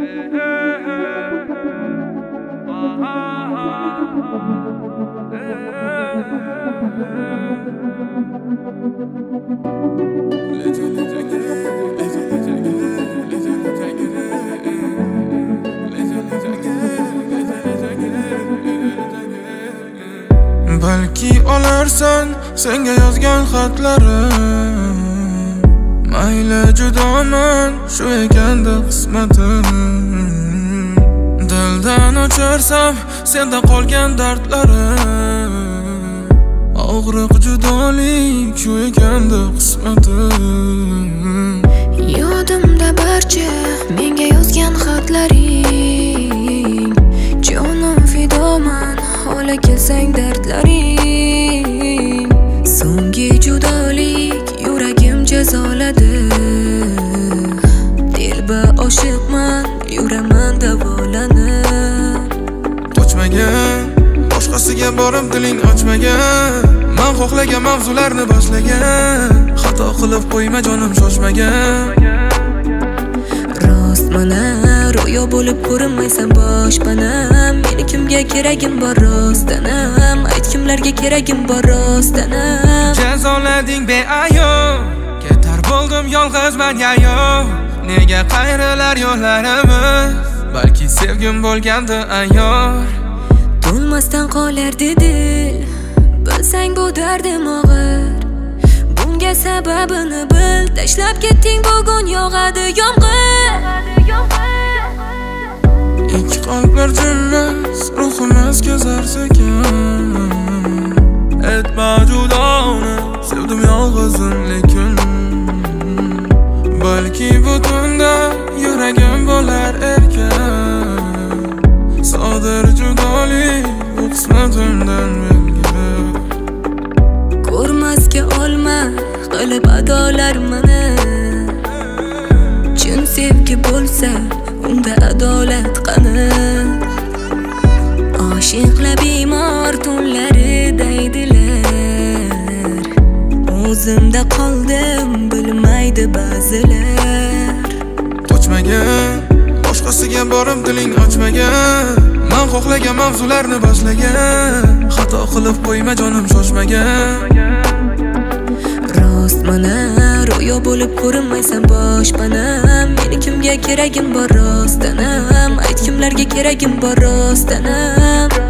Balki olarsan senga yozgan xatlarim, mayli judoman shu ekanda qismatim. Dildan o'chirsam senda qolgan dardlarim, og'riq judolik shu ekanda qismatim. Yodimda barcha menga yozgan xatlaring, jonim fidoman ola kelsang dardlaring. So'nggi judolik yuragim jazoladi, dilba oshiqman yuraman davolanib. Qochmagan, boshqasiga borib diling ochmagan, men xohlagan mavzularni boshlagan. Xato qilib qo'yma jonim shoshmagan. Rostmana ro'yo bo'lib ko'rinmaysan boshpanam. Meni kimga keragim bor rostdanam, ayt kimlarga keragim bor rostdanam. Jazolading beayov, ketar bo'ldim yolg'izman yayov. Nega qayrilar yo'llarimiz, balki sevgim bo'lgandi ayyor. To'lmasdan qolardi dil, bilsang bu dardim og'ir. Bunga sababini bil, tashlab ketding bugun yog'adi yomg'ir. Ikki qalblar jillas, ruhimiz kezar sekin. Etma judoni, sevdim yolg'izim lekin. Balki bu tunda yuragim bo'lar erkin. Sodir judolik bu qismatimdan belgi. Ko'rmasga olma qilib adolar meni. Chin sevgi bo'lsa unda adolat qani. Oshiqlar bemor tunlari deydilar, o'zimda qoldim bilmaydi ba'zilar. Qochmagan, boshqasiga borib diling ochmagan, men xohlagan mavzularni boshlagan. Xato qilib qo'yma jonim shoshmagan. Rostmana ro'yo bo'lib ko'rinmaysan boshpanam. Meni kimga keragim bor rostdanam, ayt kimlarga keragim bor rostdanam.